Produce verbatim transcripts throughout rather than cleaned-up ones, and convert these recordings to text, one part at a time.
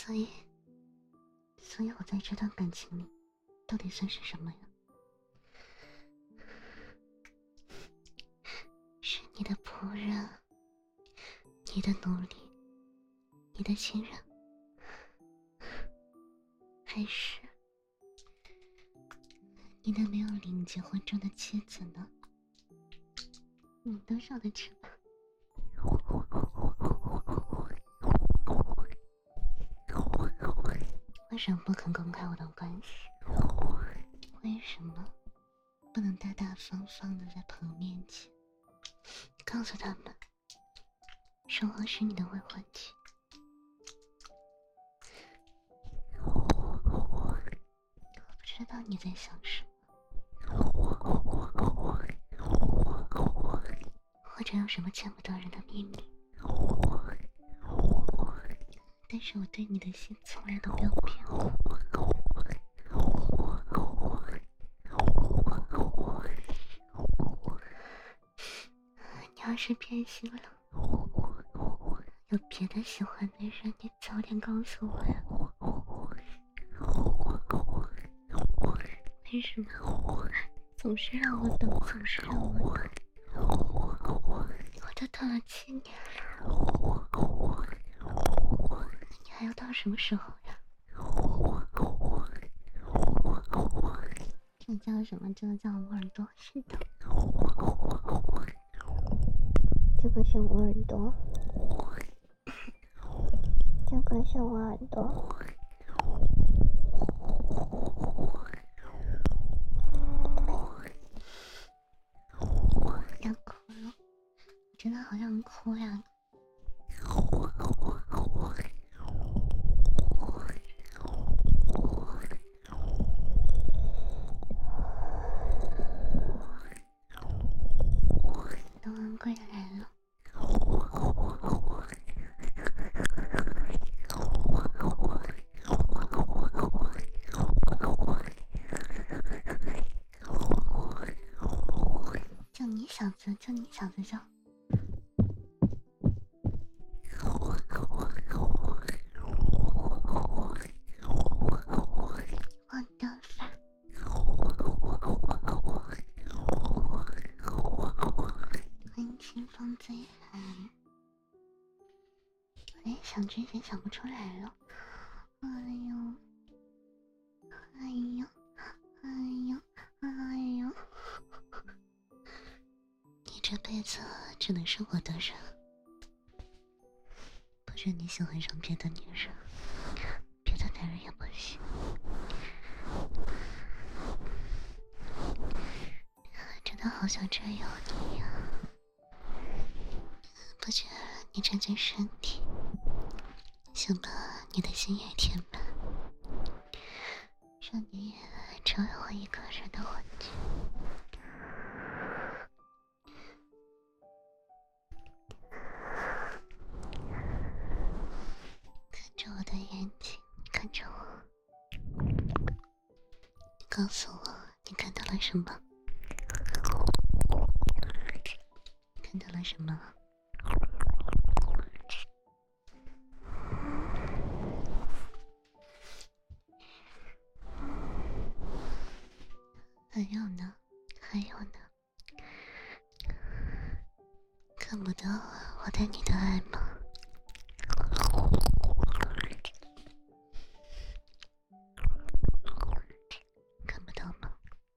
所以，所以我在这段感情里，到底算是什么呀？是你的仆人，你的奴隶，你的亲人，还是你的没有领结婚证的妻子呢？你都说得出吧？为什么不肯公开我的关系？为什么不能大大方方的在朋友面前告诉他们，说我是你的未婚妻？我不知道你在想什么，或者有什么见不得人的秘密，但是我对你的心从来都没有变过。你要是变心了，有别的喜欢的人，你早点告诉我呀。为什么总是让我等，总是让我等？我都等了七年了，你还要到什么时候呀？这叫什么？这个叫捂耳朵。是的，这个是捂耳朵，这个是捂耳朵。要哭了，真的好想哭呀！东安贵来了。就你小子，就你小子叫。我的发。欢迎清风醉寒。我连想这些想不出来了。哎呦，哎呦，哎呦，哎呦！你这辈子只能是我的人，不准你喜欢上别的女人，别的男人也不行。真的好想占有你呀！不觉得你这具身体想把你的心也填满，让你成为我一个人的玩具。看着我的眼睛，看着我，你告诉我你看到了什么？看到了什么？还有呢？还有呢？看不到我对你的爱吗？看不到吗？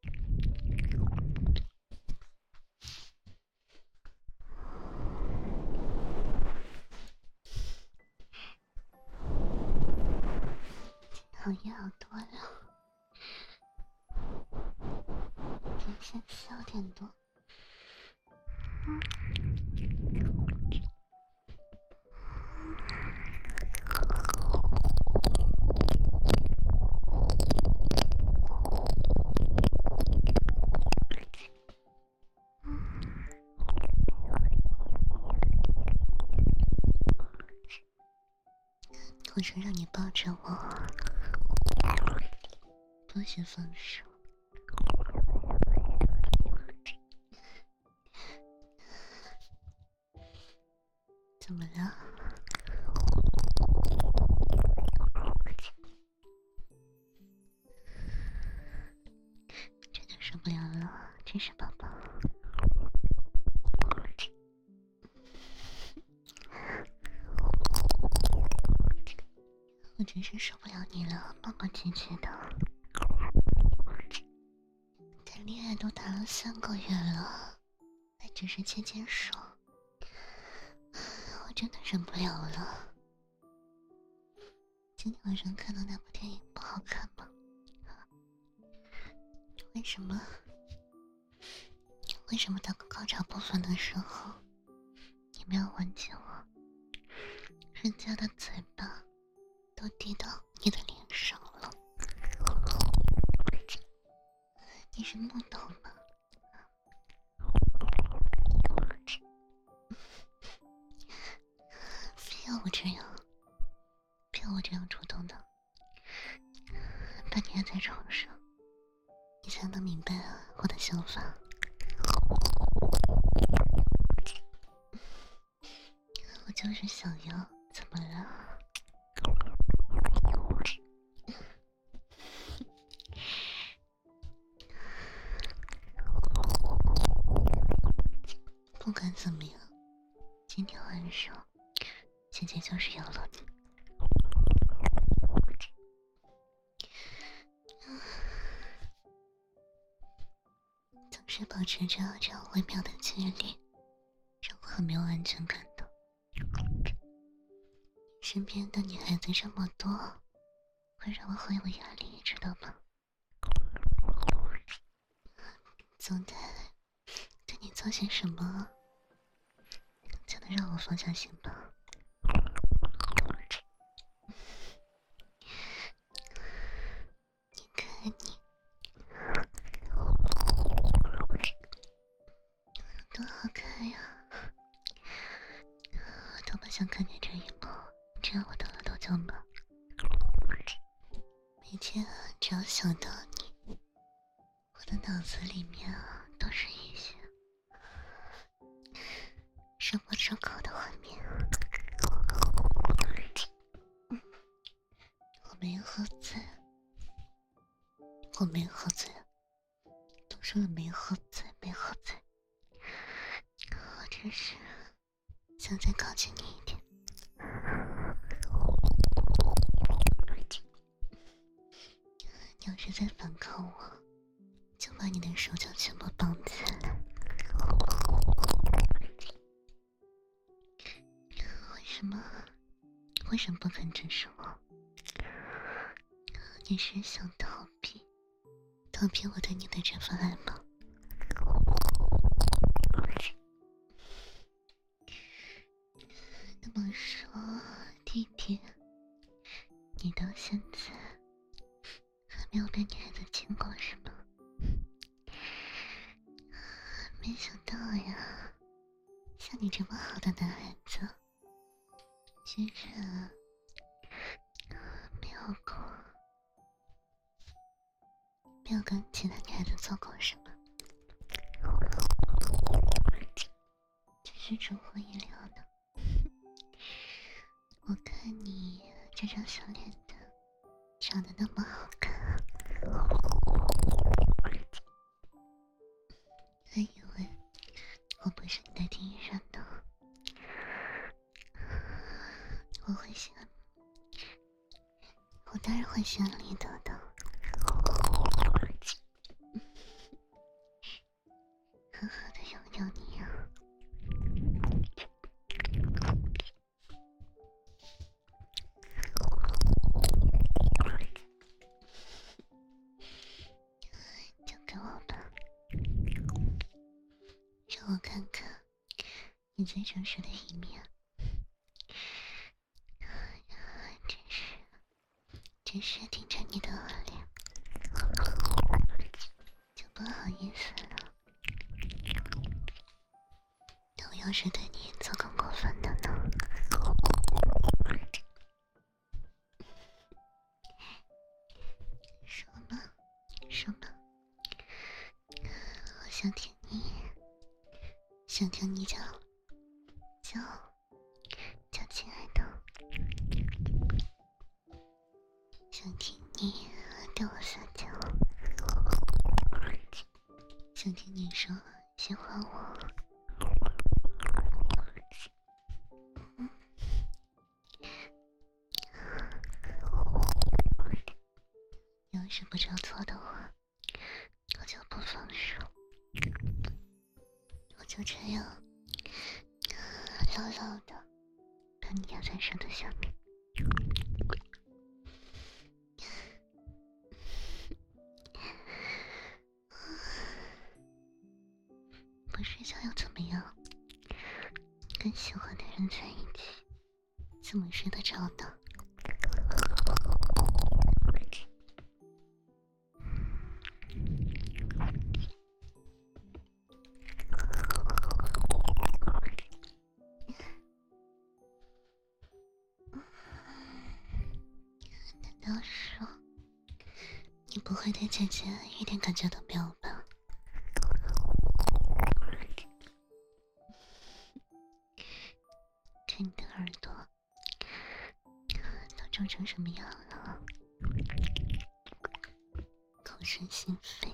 好夜好多了，今天十二点多。嗯我说让你抱着我，不许放手。怎么了？ 真是受不了你了，磨磨唧唧的。谈恋爱都谈了三个月了，还只是牵牵手，我真的忍不了了。今天晚上看的那部电影不好看吗？为什么？为什么到高潮部分的时候，你没有吻紧我？人家的嘴巴都滴到你的脸上了，你是木头吗？非要我这样，非要我这样主动的，把你按在床上，你才能明白啊我的想法。我就是想要，怎么了？不管怎么样，今天晚上姐姐就是要了你。总是保持着这样微妙的距离，让我很没有安全感的。身边的女孩子这么多，会让我很有压力，知道吗？总得对你做些什么，才能让我放下心吧？你看你，多好看呀！我多么想看见这一幕，这样我的额头就麻。每天只要想到你，我的脑子里面啊都是一些说不出口的画面。我没喝醉，我没喝醉，都说了没喝醉，没喝醉。我只是想再靠近你一点。你要是再反抗我，就把你的手脚全部绑起来。为什么？为什么不肯支持我？你是想逃避，逃避我对你的这份爱吗？那么说，弟弟，你到现在还没有被女孩子亲过是吗？没想到呀，像你这么好的男孩子，居然没有过，没有跟其他女孩子做过是吗？真是出乎意料的。我看你这张小脸蛋长得那么好看，还以为我不是你的第一任呢。我会喜欢，我当然会喜欢李德的。狠狠的咬咬你呀！就给我吧，让我看看你最真实的一面。真是，真是盯着你的脸，就不好意思了。那我要是对你做更过分的呢？说嘛，说嘛，我想听你，想听你讲，叫叫亲爱的，想听你对我撒娇，想听你说喜欢我。 骚骚的，把你压在舌头下面。不睡觉又怎么样？跟喜欢的人在一起，怎么睡得着呢？难道说你不会对姐姐一点感觉都没有吧？看你的耳朵都皱成什么样了，口是心非。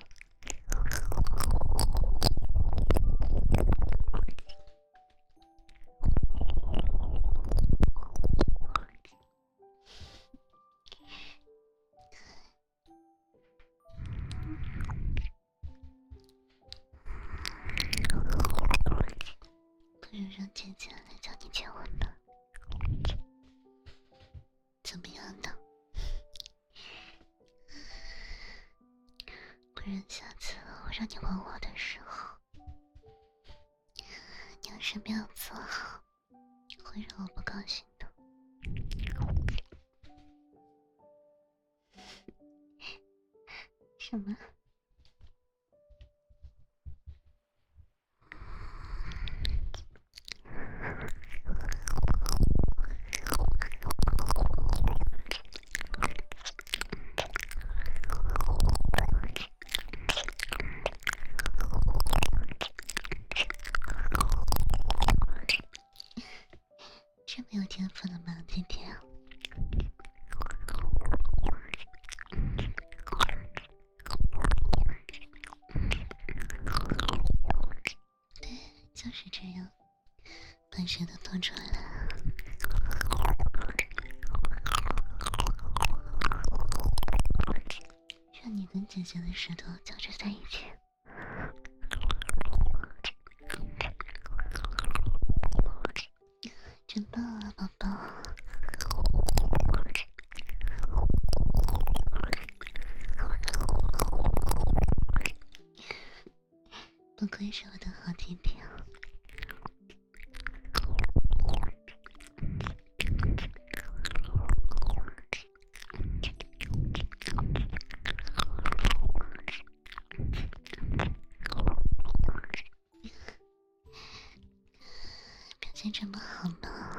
不如让姐姐来叫你接吻吧，怎么样呢？不然下次我让你吻我的时候，你要是没有做好，会让我不高兴的。什么？这么有天赋的吗，今天？对，就是这样，把舌头吐出来。让你跟姐姐的舌头交织在一起。真棒啊，宝宝！不愧是我的好弟弟啊！表现这么好呢？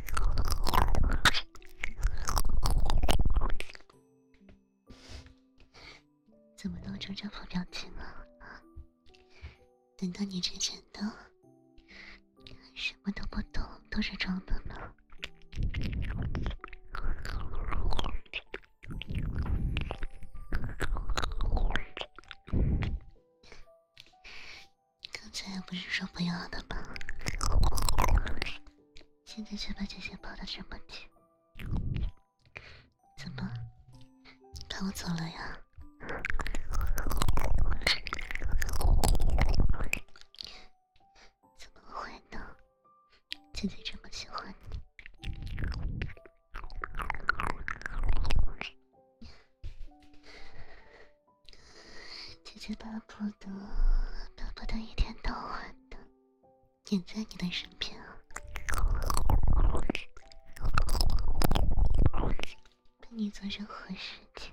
怎么露出这副表情啊？难道你之前的什么都不懂，都是装的吗？刚才不是说不要的吗？现在却把姐姐抱得这么紧，怎么？怕我走了呀？怎么会呢？姐姐这么喜欢你。姐姐巴不得，巴不得一天到晚的黏在你的身边啊，陪你做任何事情。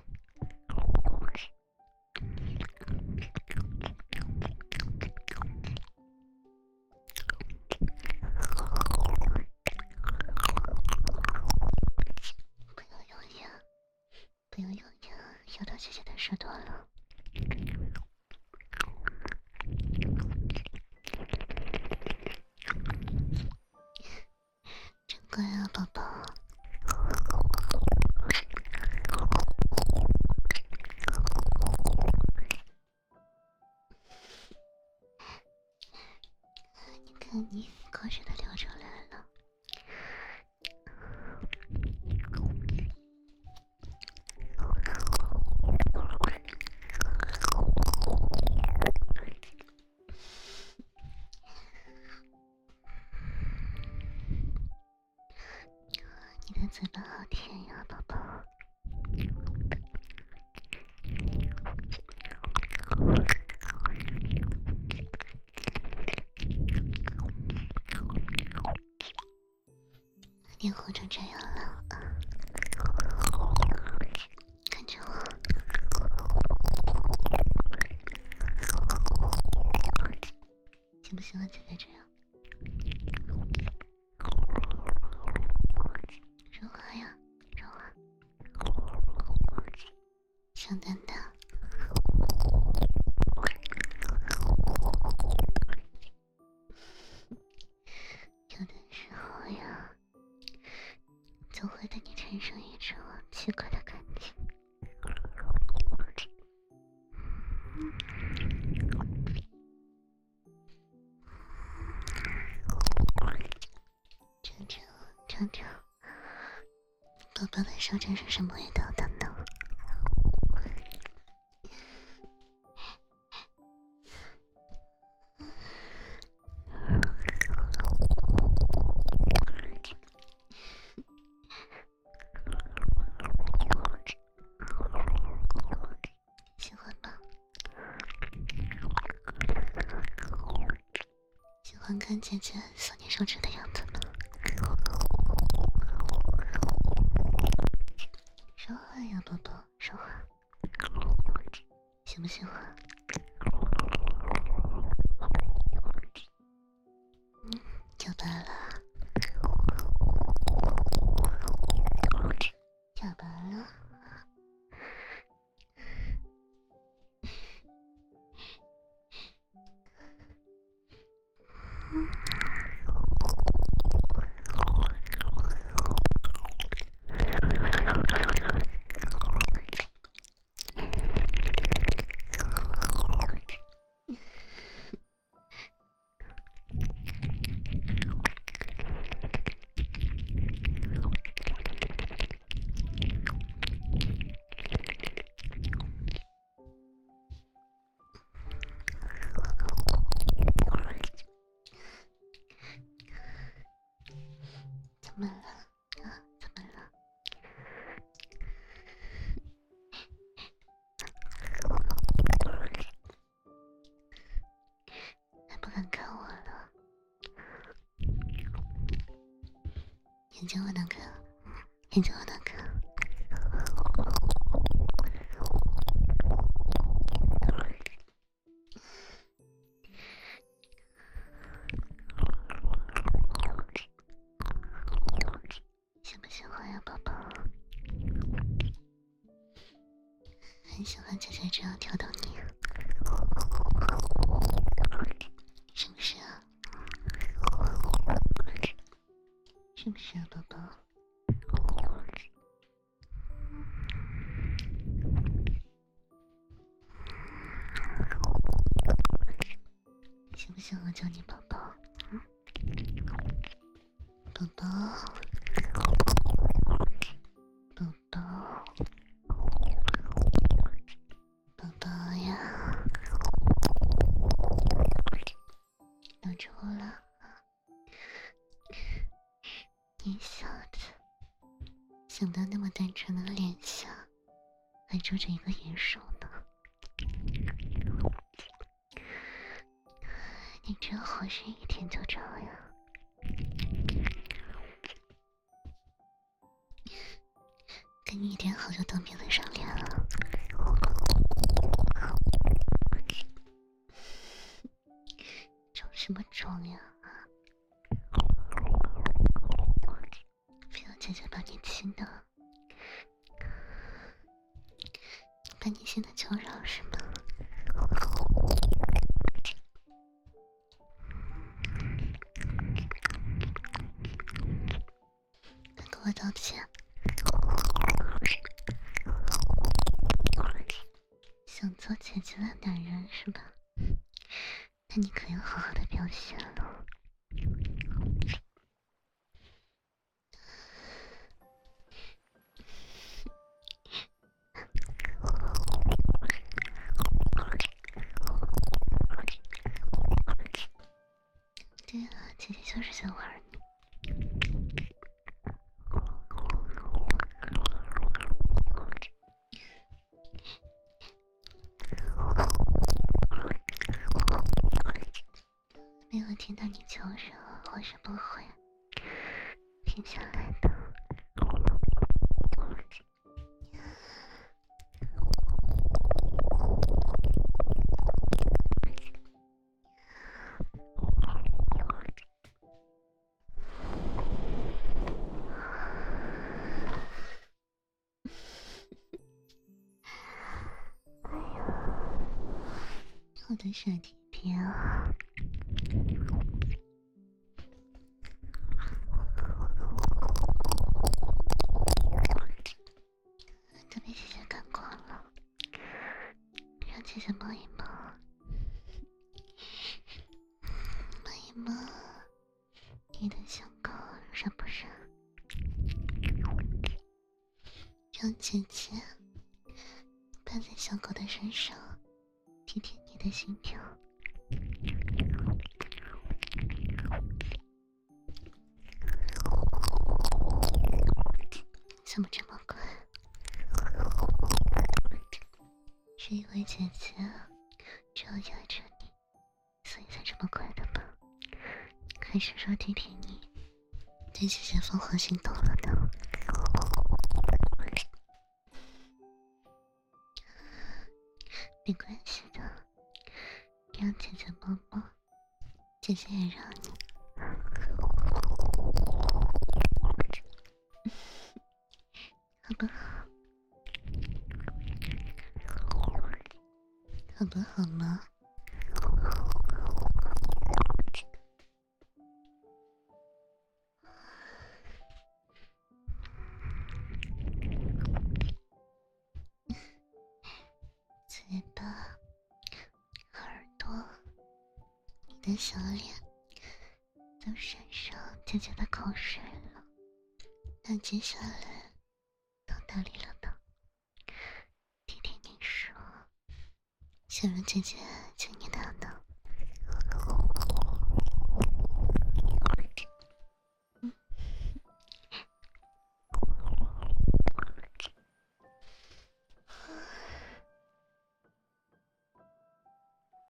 不要咬牙，不要咬牙，咬到姐姐的舌头了。真乖啊，宝宝。你看你口水都流出来了。 的嘴巴好甜呀，宝宝。脸红成这样了，看着我，喜不喜欢姐姐这样？说话呀，说话，小蛋蛋。有的时候呀，总会对你产生一种奇怪的感觉。尝尝，尝尝，宝宝的手指是什么味道的呢？喜欢吗？喜欢看姐姐扫你手指的样子吗？说话呀，宝宝，说话。喜不喜欢？嗯，叫爸了，叫爸了。怎么了啊？怎么了？还不敢看我了？眼睛我能看，眼睛我能看。喜不喜欢呀，宝宝？很喜欢姐姐这样挑逗你，是不是啊？是不是啊，宝宝？喜不喜欢我叫你宝宝？嗯，宝宝，宝宝，宝宝呀，等着我了。你小子，想不到那么单纯的脸下，还住着一个野兽呢。你这活是一天就着呀？跟你一点好就当面子上脸了。装什么装呀？非要姐姐把你亲的，把你现在求饶是吗？快给我道歉！想做姐姐的男人是吧？那你可要好好的表现了。对啊，姐姐就是在玩你。 会停下来的。我的小甜甜啊，特别谢谢看过了，让姐姐摸一摸，摸一摸你的小狗热不热？让姐姐趴在小狗的身上，贴贴你的心跳。怎么这么快？是因为姐姐只要压着你，所以才这么快的吗？还是说贴贴你对姐姐疯狂心动了呢？没关系的，让姐姐摸摸，姐姐也让你。好不好？好不好吗？嘴巴、耳朵、你的小脸都染上姐姐的口水了，那接下来到哪里了呢？听听你说，想让姐姐